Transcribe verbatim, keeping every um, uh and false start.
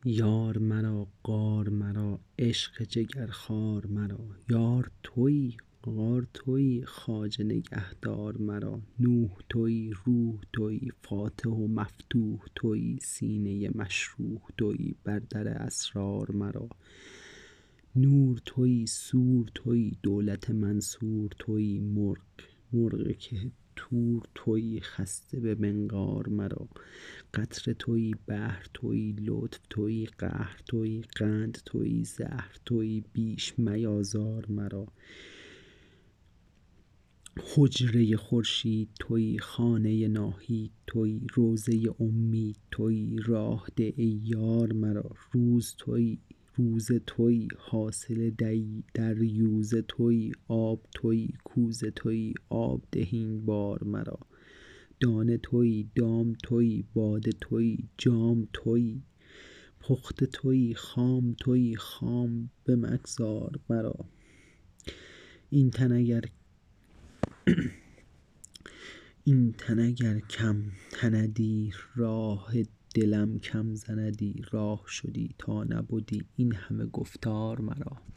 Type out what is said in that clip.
یار مرا غار مرا عشق جگرخوار مرا یار تویی غار تویی خواجه نگهدار مرا نوح تویی روح تویی فاتح و مفتوح تویی سینه مشروح تویی بر در اسرار مرا نور تویی سور تویی دولت منصور تویی مرغ مرغ که طور تویی خسته به منقار مرا قطره تویی بحر تویی لطف تویی قهر تویی قند تویی زهر تویی بیش میازار مرا حجره خورشید تویی خانه ناهید تویی روضه امید تویی راه ده ای یار مرا روز تویی روزه تویی حاصل دریوزه تویی آب تویی کوزه تویی آب ده این بار مرا دانه تویی دام تویی باده تویی جام تویی پخته تویی خام تویی خام بمگذار مرا این تن اگر این تن اگر کم تندی راه دلم کم زندی راه شدی تا نبدی این همه گفتار مرا